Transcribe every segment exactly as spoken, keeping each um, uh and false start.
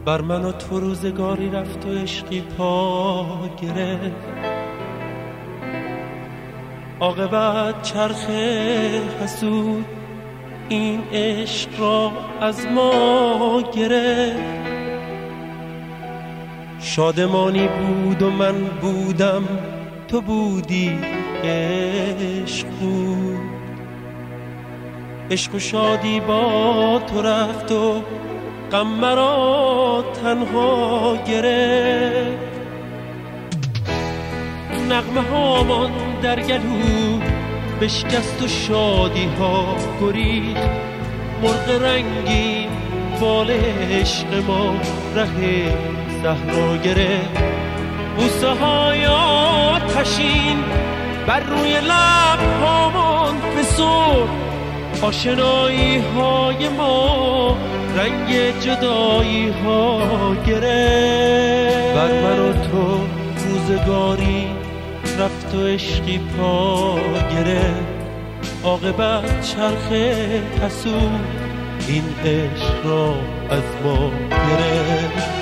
بر من و تو روزگاری رفت و عشقی پا گرفت، عاقبت چرخ حسود این عشق را از ما گرفت. شادمانی بود و من بودم، تو بودی عشق بود. عشق و شادی با تو رفت و غم مرا تنها گرفت. نغمه هامان در گلو بشکست و شادی ها گریخت. مرغ رنگی بال عشق ما ره صحرا گرفت. بوسه های آتشین بر روی لب هامان فسرد. آشنایی های ما رنگ جدایی ها گرفت. بر من و تو روزگاری رفت و عشقی پا گرفت، عاقبت چرخ حسود این عشق را از ما گرفت.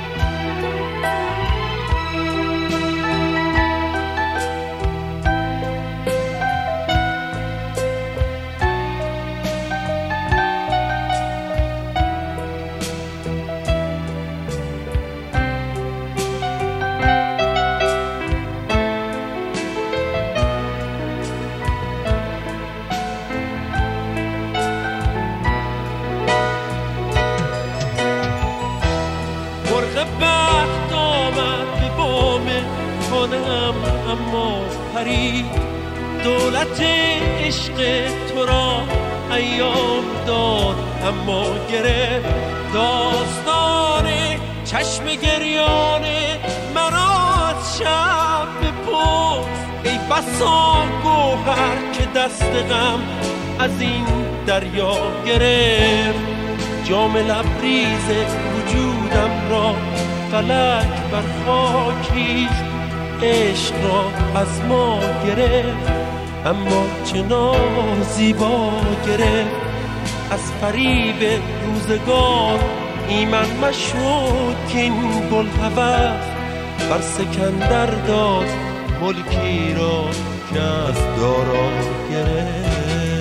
بخت آمد به بام خانم اما پرید. دولت عشق تو را ایام داد اما گرفت. داستان چشم گریان مرا از شب بپرس. ای بسا گوهر که دست غم از این دریا گرفت. جام لبریز وجودم را فلک بر خاک ریخت. عشق را از ما گرفت اما چه نازیبا گرفت. از فریب روزگار ایمن مشو کین بوالهوس بر سکندر داد ملکی را که از دارا گرفت.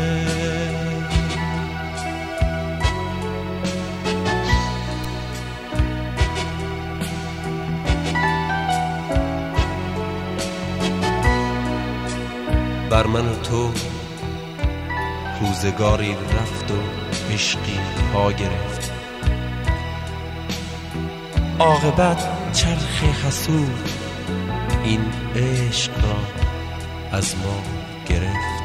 بر من و تو روزگاری رفت و عشقی پا گرفت، عاقبت چرخ حسود این عشق را از ما گرفت.